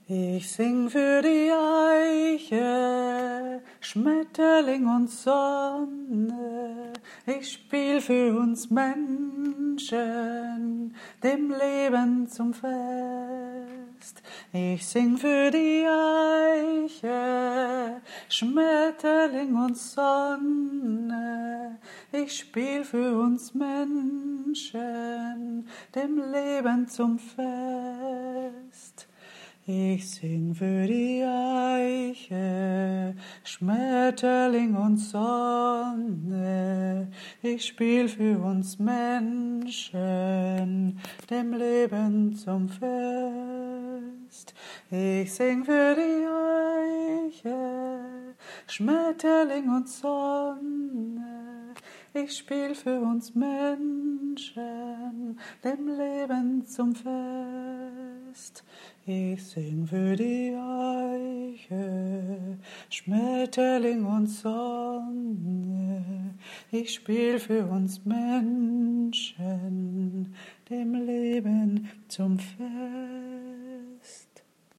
Ich sing für die Eiche, Schmetterling und Sonne. Ich spiel für uns Menschen, dem Leben zum Fest. Ich sing für die Eiche, Schmetterling und Sonne. Ich spiel für uns Menschen, dem Leben zum Fest. Ich sing für die Eiche, Schmetterling und Sonne. Ich spiel für uns Menschen, dem Leben zum Fest. Ich sing für die Eiche, Schmetterling und Sonne. Ich spiel für uns Menschen, dem Leben zum Fest. Ich sing für die Eiche, Schmetterling und Sonne. Ich spiel für uns Menschen, dem Leben zum Fest.